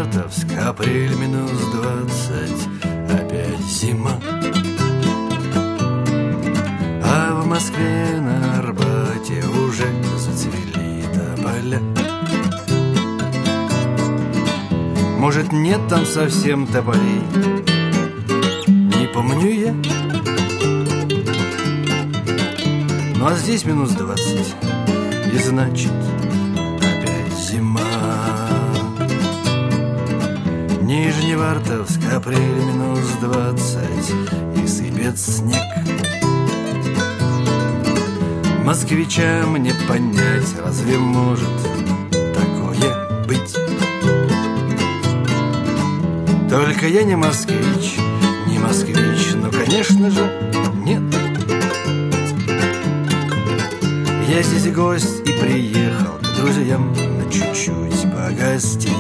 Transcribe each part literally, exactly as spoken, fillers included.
Нижневартовск, апрель минус двадцать, опять зима. А в Москве на Арбате уже зацвели тополя. Может, нет там совсем тополей, не помню я. Ну а здесь минус двадцать, и значит опять зима. Нижневартовск, апрель минус двадцать, и сыпет снег. Москвичам не понять, разве может такое быть? Только я не москвич, не москвич, ну конечно же нет. Я здесь гость и приехал к друзьям на чуть-чуть погостить,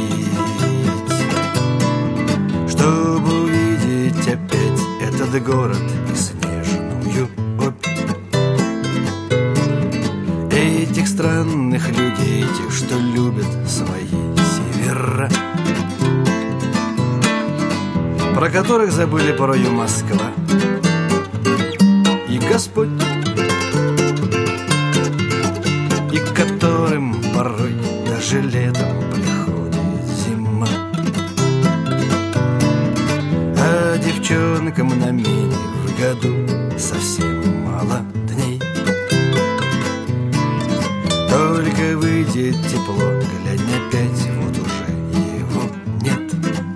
чтобы увидеть опять этот город и снежную опь. Этих странных людей, тех, что любят свои севера, про которых забыли порою Москва и Господь, и к которым порой даже летом приходит зима. А девчонкам на мене в году совсем мало дней. Только выйдет тепло, глянь опять, вот уже его нет.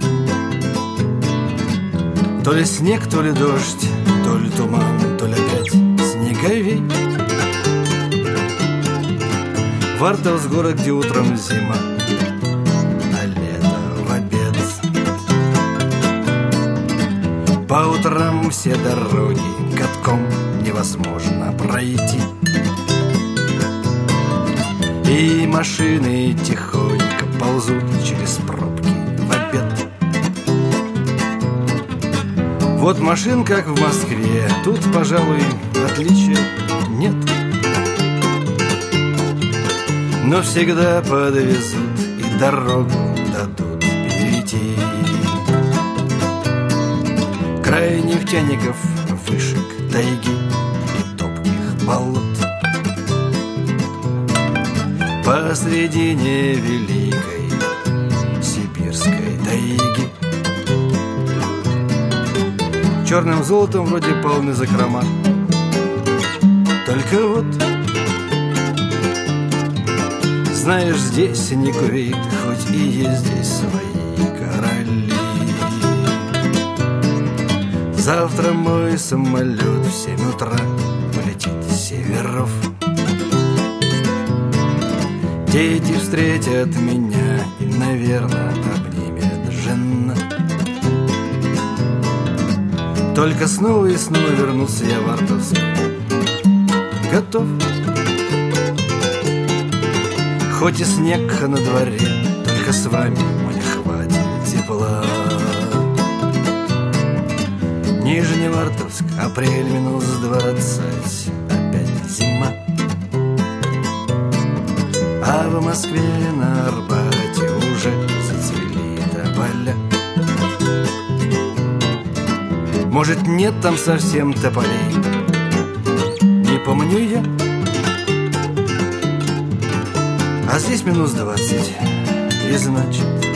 То ли снег, то ли дождь, то ли туман, то ли опять снеговей. Вартовск — город, где утром зима, а лето в обед. По утрам все дороги катком невозможно пройти, и машины тихонько ползут через пробки в обед. Вот машин, как в Москве, тут, пожалуй, отличия нет. Но всегда подвезут и дорогу дадут перейти. Край нефтяников, вышек, тайги и топких болот. Посредине великой сибирской тайги. Черным золотом вроде полны закрома. Только вот, знаешь, здесь не Кувейт, хоть и есть здесь свои короли. Завтра мой самолет в семь утра полетит с северов. Дети встретят меня и, наверное, обнимет жена. Только снова и снова вернуться я в Вартовск готов. Хоть и снег на дворе, только с вами мне хватит тепла. Нижневартовск, апрель минус двадцать, опять зима. А в Москве на Арбате уже зацвели тополя. Может, нет там совсем тополей, не помню я. А здесь минус двадцать, и значит